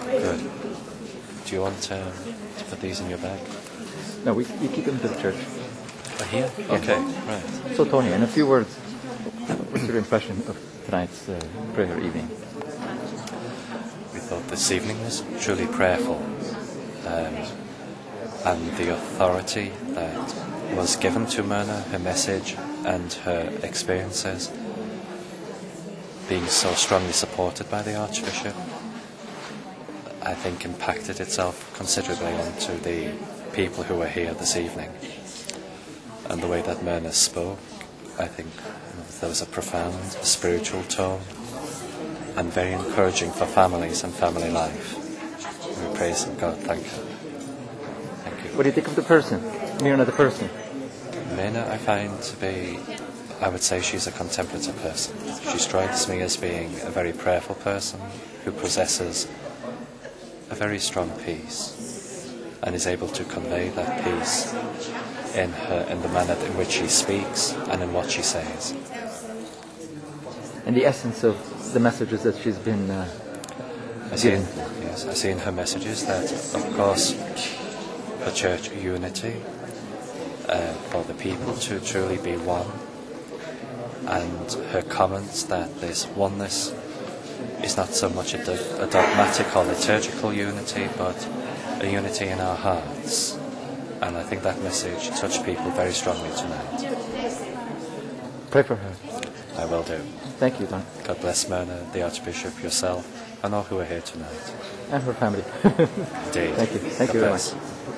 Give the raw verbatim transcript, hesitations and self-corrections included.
Good. Do you want um, to put these in your bag? No, we, we keep them to the church. Oh, here? Yeah. Okay, right. So, Tony, in a few words, what's your impression of tonight's uh, prayer evening? We thought this evening was truly prayerful, um, and the authority that was given to Myrna, her message and her experiences, being so strongly supported by the Archbishop, I think impacted itself considerably onto the people who were here this evening. And the way that Myrna spoke, I think there was a profound spiritual tone and very encouraging for families and family life. We praise God. Thank you. Thank you. What do you think of the person, Myrna the person? Myrna, I find to be, I would say she's a contemplative person. She strikes me as being a very prayerful person who possesses a very strong peace and is able to convey that peace in her in the manner in which she speaks and in what she says. And the essence of the messages that she's been uh, I see in, given. yes, I see in her messages that, of course, for church unity, uh, for the people to truly be one, and her comments that this oneness is not so much a, do- a dogmatic or liturgical unity, but a unity in our hearts. And I think that message touched people very strongly tonight. Pray for her. I will do. Thank you, Don. God bless Myrna, the Archbishop, yourself, and all who are here tonight. And her family. Indeed. Thank you. Thank God you very bless. much.